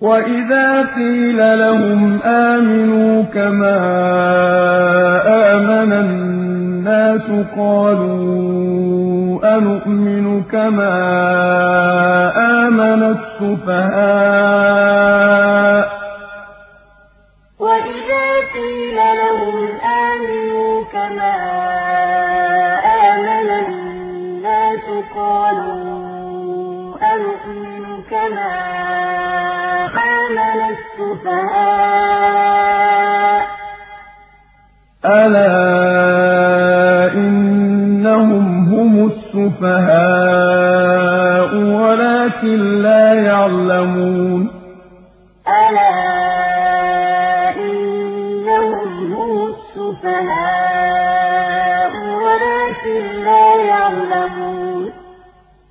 وَإِذَا قِيلَ لَهُمْ آمِنُوا كَمَا آمَنَ النَّاسُ قَالُوا أَنُؤْمِنُ كَمَا آمَنَ السُّفَهَاءُ ۗ وَإِذَا قِيلَ لَهُمْ آمِنُوا كَمَا آمَنَ النَّاسُ قَالُوا أَنُؤْمِنُ كَمَا آمَنَ السُّفَهَاءُ ۗ أَلَا إِنَّهُمْ هُمُ السُّفَهَاءُ وَلَٰكِن لَّا يَعْلَمُونَ